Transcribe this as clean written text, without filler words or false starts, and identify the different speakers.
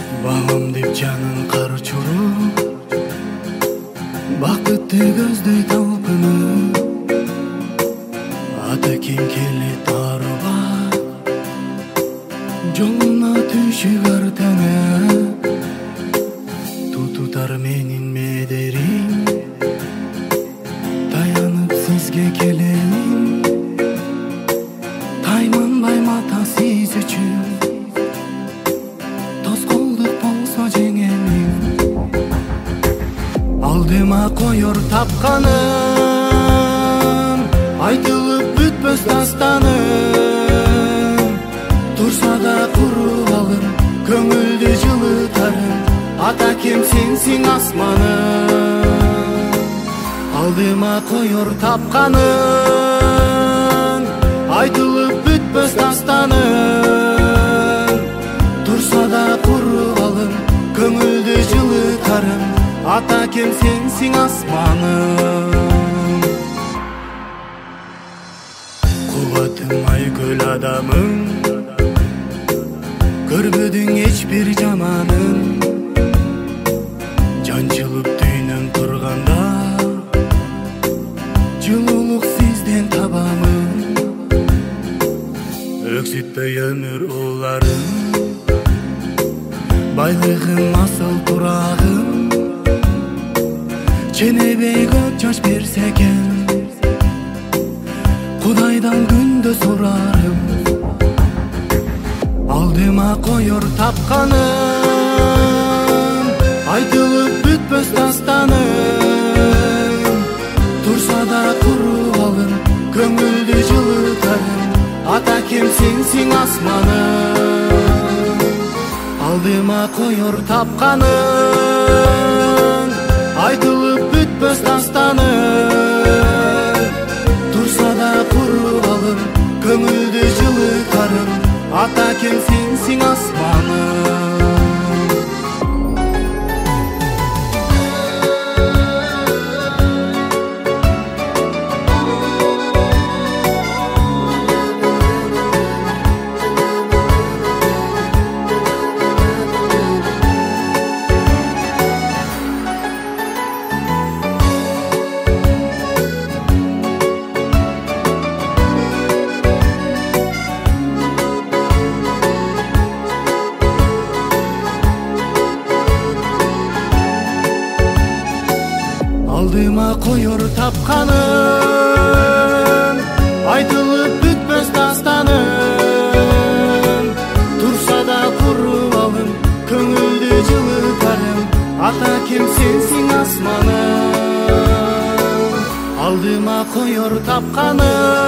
Speaker 1: Бағым деп жанын қарчырып, бақытты көздөй талпынып, ата кем келет арыға, жолуна түшүк артанып, тутутар менин медерин, таянып сизге келейин, тайманбай мата сиз үчүн. Алдыма коёр тапканым, айтылып бүтпөс дастаным. Турса да куруп алыр, көңүлдү жылытарым. Ата кем сенсиң асманым. Алдыма коёр тапканым, айтылып бүтпөс дастаным. Турса да куруп алыр, көңүлдү жылытарым. Ата кем сенсиң асманым. Кубатым айкөл адамым, көрбөдүң эч бир жаманын. Жанчылып дүйнөм турганда, жылуулук сизден табамын. Өксүтпөй өмүр ууларым, байлыгым асыл турагым. Ченебей көк жаш берсе экен, Кудайдан күндө сурарым. Алдыма коёр тапканым, айтылып бүтпөс дастаным. Турса да куруп алыр, көңүлдү жылытарым. Ата кем сенсиң асманым. Алдыма коёр тапканым, айтылып бүтпөс дастаным. Турса да куруп алыр, көңүлдү жылытарым. Ата кем сенсиң асманым. Алдыма коёр тапканым, айтылып бүтпөс дастаным. Турса да куруп алым, көңүлдү жылытарым. Ата кем сенсиң асманым. Алдыма коёр тапканым,